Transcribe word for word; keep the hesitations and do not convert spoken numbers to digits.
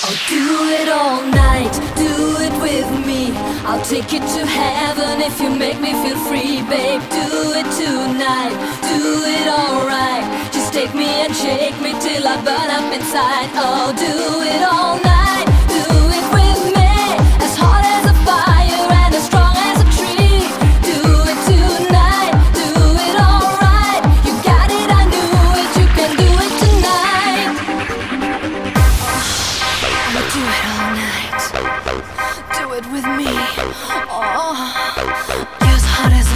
Do it all night, do it with me. I'll take you to heaven if you make me feel free, babe. Do it tonight, do it alright. Just take me and shake me till I burn up inside. Oh, do it all night, do it with me. As hot as a fire and as strong as a tree. Do it tonight, do it alright. You got it, I knew it, you can do it tonight. I'ma do it all night. Do it with me. Oh, you're as hot as